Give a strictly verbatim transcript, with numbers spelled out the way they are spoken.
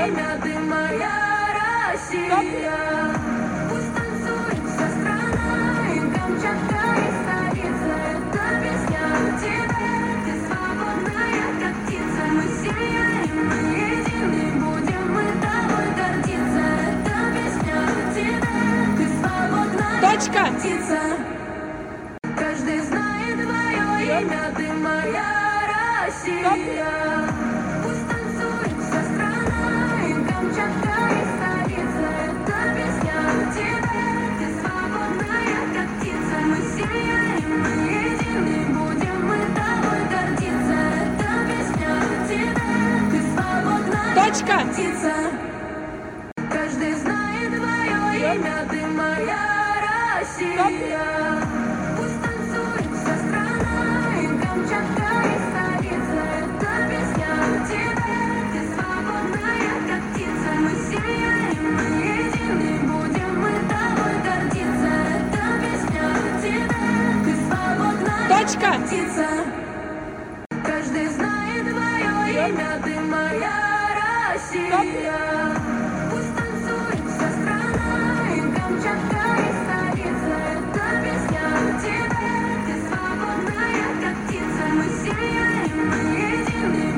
имя, ты моя Россия. Пусть танцует вся страна, и Камчатка, и столица. Это песня о тебе, ты свободная, как птица. Мы семья, и мы едины, будем мы тобой гордиться. Это песня о тебе, ты свободная, Точка. как птица. Каждый знает твое имя, ты моя Россия. Пусть танцует вся страна, и Камчатка, и столица. Это песня о тебе, ты свободная, как птица. Мы семья, и мы едины, будем мы тобой гордиться. Это песня о тебе, ты свободная, Точка. как птица. Каждый знает твое имя, ты моя Россия. Пусть танцует вся страна, и Камчатка, и столица. Это песня о тебе, ты свободная, как птица. Мы семья, и мы едины, будем мы тобой гордиться. Это песня о тебе, ты свободная, Точка. как птица. Каждый знает твое имя, ты моя Россия.